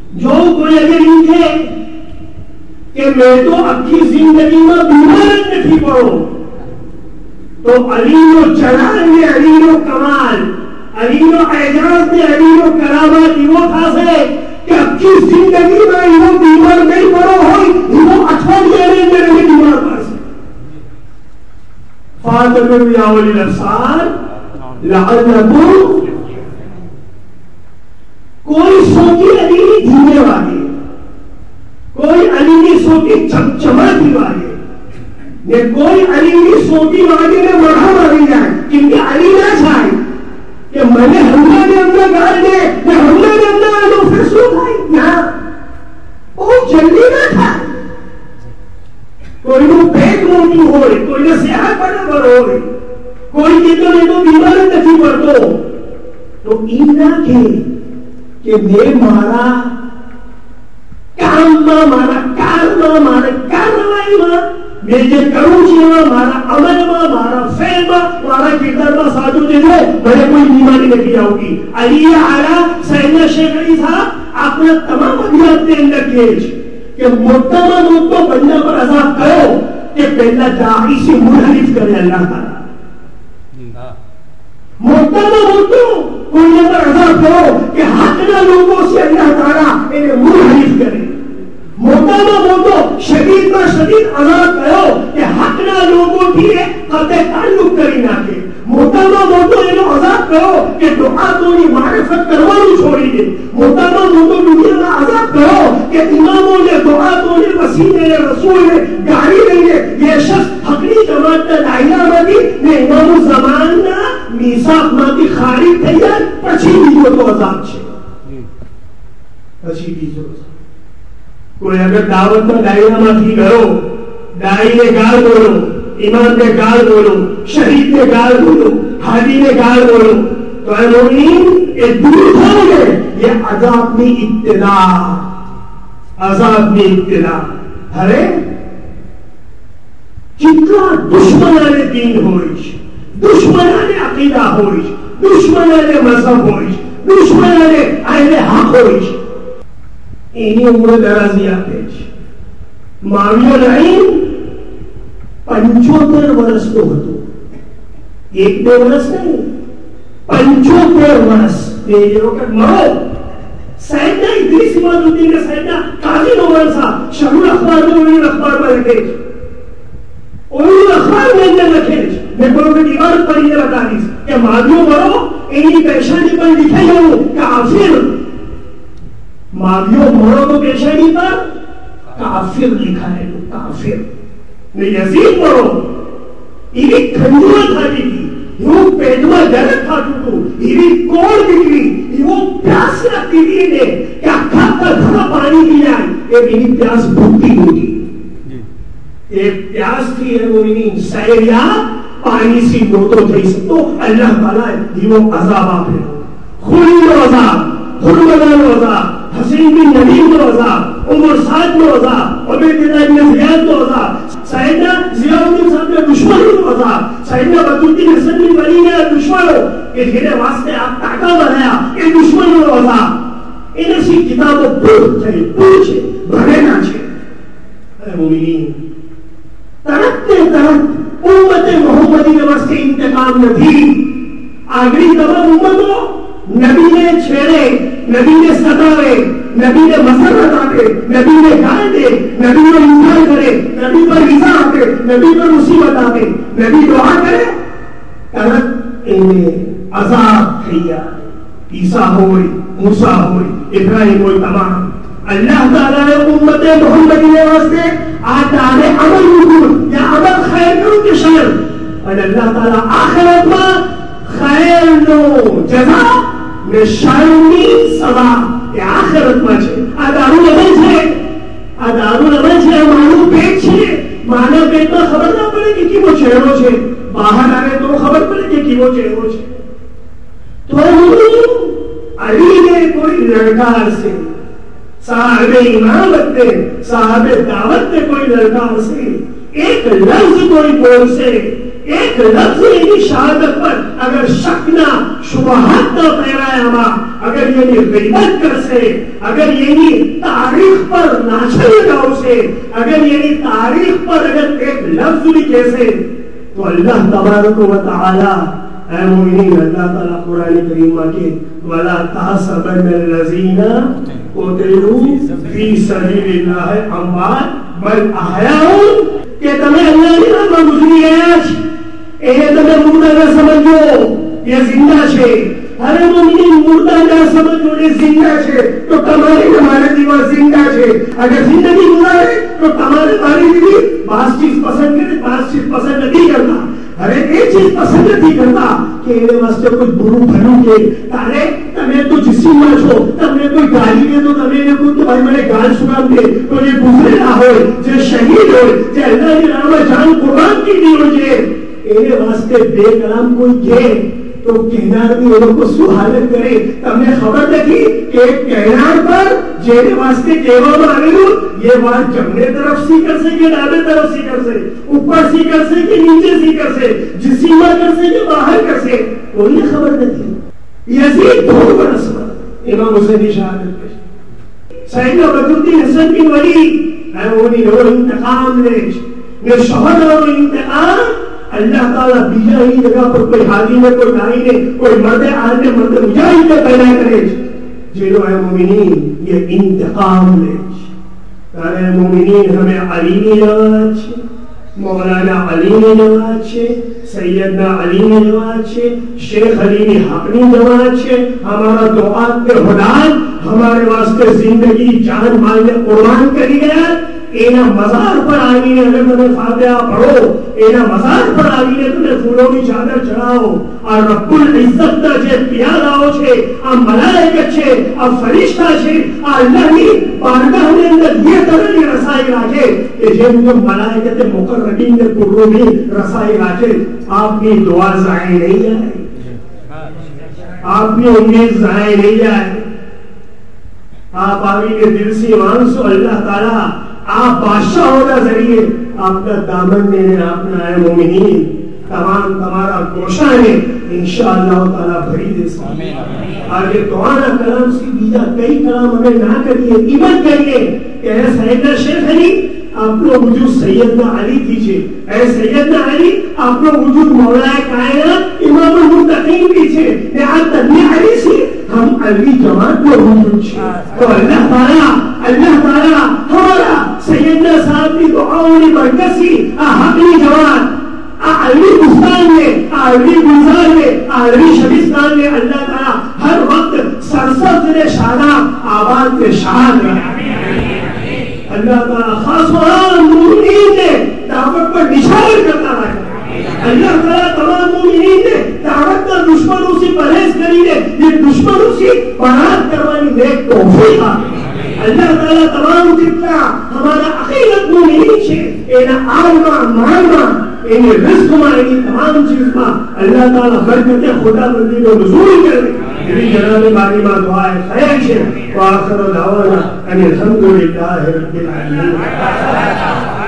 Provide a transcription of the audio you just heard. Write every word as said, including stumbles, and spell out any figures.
جو کوئی اگر لکھے کہ میں تو اپنی زندگی میں بیمار نہیں پڑھو تو علی و جلال میں علی و کمال علی و اعجاز میں علی و کرامات وہ تھا سے کہ اپنی زندگی میں وہ بیمار نہیں پڑھو ہوئی وہ اٹھوا دیا نہیں میں نہیں بیمار پڑھ سے فاتمر یا اولی الابصار لعلکم کوئی سوچی علی نہیں دھیمے والی کوئی علی نہیں سوچی چمچماتی والی یہ کوئی علی نہیں سوچی والی نے مرحا ماری جائے کیونکہ علی نہ چاہے کہ میں نے حملہ نے اندر گال دے میں حملہ نے اندر آلو پھر سو کھائی نہ بہت جلدی نہ تھا کوئی نو پیٹ موٹی ہوئی کوئی نہ صحت پڑا پر ہوئی کوئی کہتا نہیں تو بیمار نہیں پڑ دو تو اینا کہ کہ میں مارا کام ماں مارا کار ماں مارا کاروائی ماں میں جو کروں چیزا مارا عمل ماں مارا فیل ماں مارا کردار ماں ساتھو دے دو میں کوئی بیماری نہیں کیا ہوگی علی اعلیٰ سیدنا شیخ علی صاحب اپنا تمام ابیات دے اندر کیج کہ مرتبہ مدتو بندہ پر عذاب کرو کہ پہلا داعی سے منحرف کرے اللہ تعالیٰ مرتبہ مدتو کوئی پر عذاب کرو کہ حقنا لوگوں سے اللہ تعالیٰ انہیں منحرف کرے مرتبہ مدتو شدید پر شدید عذاب کرو کہ حقنا لوگوں کی قطع تعلق کری نہ کے مرتبہ مدتو انہیں عذاب کرو کہ دعا تو انہیں معرفت کروانو چھوڑی دے مرتبہ مدتو دنیا میں عذاب کرو کہ اماموں نے دعا تو انہیں وسیلے نے رسول نے گاڑی لیں یہ شخص حقنی جماعت کا دائرہ مدی نے امام الزمان نا میساق ماتی خارج تیار پچھی بیجو تو عذاب چھے پچھی بیجو عذاب کوئی اگر دعوت میں دائرہ ماتی کرو دائی نے گال بولو امام نے گال بولو شہید نے گال بولو حادی نے گال بولو تو اے مومنین یہ دور ہو گئے یہ عذاب میں ابتدا عذاب میں ابتدا ہرے جتنا دشمنان دین ہوئیش دشمنان عقیدہ ہوئیش دشمنان مذہب ہوئیش دشمنان اہل حق ہوئیش اینی عمر درازی آتیش معاویہ لعین پنچوتر ورس تو ہوتو ایک دو ورس نہیں پنچوتر ورس یہ روکت مرو سیدنا ادریس اماد الدین کا سیدنا قاضی نومن صاحب شہر اخبار میں انہوں نے اخبار میں رکھے انہوں نے اخبار میں اندر رکھے میں بولوں کہ عبارت پڑھی ہے بتا دیس کہ معاویہ مرو اینی پیشانی پر لکھے ہوں کافر معاویہ مرو تو پیشانی پر کافر لکھا ہے کافر میں یزید مرو ایوی کھنجوہ تھا کی تھی یوں پیدوہ جرد تھا تو ایوی کوڑ بکری یوں پیاس رکھتی تھی نے کیا کھاپ کا دھڑا پانی کی جائے ایک انہی پیاس بھوکتی ہوتی ایک پیاس تھی ہے وہ انہی سیریا پانی سی نوتو تھی سب تو اللہ تعالیٰ یہ عذاب آپ ہے خلی و عذاب خلمدان و عذاب حسین بن نبیم و عذاب عمر سعد و عذاب عبید اللہ بن زیاد و عذاب سیدنا ضیاء الدین صاحب نے دشمن و عذاب سیدنا بدرالدین حسن بن ولی نے دشمن ہو کہ تیرے واسطے آپ تاکہ بنایا یہ دشمن و عذاب انہیں سی کتاب و پوچھ چاہیے پوچھے بھرے نہ چھے اے مومنین ترکتے ترک امت محمدی کے واسطے انتقام نہ تھی آگری تمام امتوں نبی نے چھیڑے نبی نے ستاوے نبی نے مسرت آتے نبی نے گائے دے نبی نے انسان کرے نبی پر رضا آتے نبی پر مصیبت آتے نبی دعا کرے ترک انہیں عذاب کھیا عیسیٰ ہوئی موسیٰ ہوئی ابراہیم ہوئی تمام اللہ تعالیٰ نے امت محمدی کے واسطے آتا ہے عمل مکور یا عمل خیر کرو کے شر اور اللہ تعالیٰ آخرت میں خیر نو جزا میں شرمی سزا یہ آخرت میں چھے ادارو لبن چھے ادارو لبن چھے مانو پیٹ چھے مانا پیٹ میں خبر نہ پڑے کہ کی وہ چہروں چھے باہر آئے تو خبر پڑے کہ کی وہ چہروں چھے تو علی نے کوئی لڑکا سے صاحب امامت نے صاحب دعوت نے کوئی لڑکا سے ایک لفظ کوئی بول سے ایک لفظ یعنی شہادت پر اگر شک نہ شبہات نہ پیرائے ہما اگر یعنی غیبت کر سے اگر یعنی تاریخ پر ناچل جاؤ سے اگر یعنی تاریخ پر اگر ایک لفظ بھی کیسے تو اللہ تبارک و تعالی اے مومنین اللہ تعالیٰ قرآن کریم کے وَلَا تَحْسَبَنَّ الَّذِينَ قُتِلُوا فِي سَبِيلِ اللَّهِ أَمْوَاتٌ بَلْ أَحْيَاءٌ کہ تمہیں اللہ نے نام گزری ہے انہیں تمہیں مردہ نہ سمجھو یہ زندہ چھے ارے مومنین مردہ نہ سمجھو یہ زندہ چھے تو تمہارے ہمارے دیوار زندہ چھے اگر زندگی گزارے تو تمہارے ہماری دیوی بعض چیز پسند کرے بعض چیز پسند نہیں کرتا ارے ایک چیز پسند نہیں کرتا کہ انہیں واسطے کچھ برو بھلو کے تارے تمہیں تو جسی نہ چھو تمہیں کوئی گالی دے تو تمہیں نے کوئی بھائی میں نے گال سنام دے تو یہ گزرے نہ ہوئے جو شہید ہوئے جو اللہ کی نام جان قرآن کی دی ہو جائے انہیں واسطے بے کلام کوئی کہے تو کہنار بھی انہوں کو سہالت کرے تم نے خبر دیکھی کہ کہنار پر جینے واسطے کہوا مانے لو یہ بات جمنے طرف سی کر سے کہ ڈابے طرف سی کر سے اوپر سی کر سے کہ نیچے سی کر سے جسیمہ کر سے کہ باہر کر سے کوئی خبر دیکھی یزید دور برس پر امام حسینی شہادت پر سیدہ بدردین حسن کی ولی اے وہی نور انتقام لیش نے شہد اور انتقام اللہ تعالیٰ بیجا ہی جگہ پر کوئی حاجی نے کوئی نائی نے کوئی مرد آج نے مرد مجاہد نے پیدا کرے جنہوں اے مومنین یہ انتقام لے تارے مومنین ہمیں علی نے جواد چھے مولانا علی نے جواد چھے سیدنا علی نے جواد چھے شیخ علی نے حق نے جواد چھے ہمارا دعات کے حدان ہمارے واسطے زندگی جان مال نے قربان کری گیا اینا مزار پر آئی نے اگر تمہیں فاتحہ پڑھو اینا مزار پر آئی نے تمہیں پھولوں کی چادر چڑھاؤ اور رب العزت دا چھے پیادا ہو چھے اور ملائکت چھے اور فرشتہ چھے اور اللہ ہی بارگاہ نے اندر یہ طرح کی رسائی راجے کہ جن کو ملائکت مقربین نے قربی رسائی راجے آپ کی دعا ضائع نہیں جائے آپ کی امید ضائع نہیں جائے آپ آگے کے دل سے مانگ سو اللہ تعالیٰ آپ بادشاہ ہونا ذریعے آپ کا دامن نے اپنا اے مومنین تمام تمہارا گوشہ نے انشاءاللہ تعالیٰ بھری دے سکتے آگے دعانا کلام سی بیجا کئی کلام ہمیں نہ کریے ایمن کریے کہ اے سیدنا شیخ علی آپ لوگ وجود سیدنا علی کیجئے اے سیدنا علی آپ لوگ وجود مولا کائنات امام المتقین کیجئے نعت تنی علی سے ہم علی جماعت کو وجود چھے تو اللہ تعالیٰ اللہ تعالیٰ ہمارا سیدنا صاحب کی دعاؤں نے برکسی حقی جوان علی گستان میں علی گلزار میں علی شبستان میں اللہ تعالیٰ ہر وقت سرسبز نے شاداب آباد کے شاد رہا اللہ تعالیٰ خاص وہاں مومنین نے دعوت پر نشان کرتا رہا اللہ تعالیٰ تمام مومنین نے دعوت پر دشمنوں سے پرہیز کری ہے یہ دشمنوں سے برات کروانی نیک توفیق اللہ تعالیٰ تمام جتنا ہمارا عقیدت مومنین چھے اینا آلما مانما اینے رزق ما اینے تمام چیز ما اللہ تعالیٰ برکت خدا بندی کو نزول کر دے میری جناب باری ما دعائے خیر چھے وآخر دعوانا ان الحمدللہ رب العالمین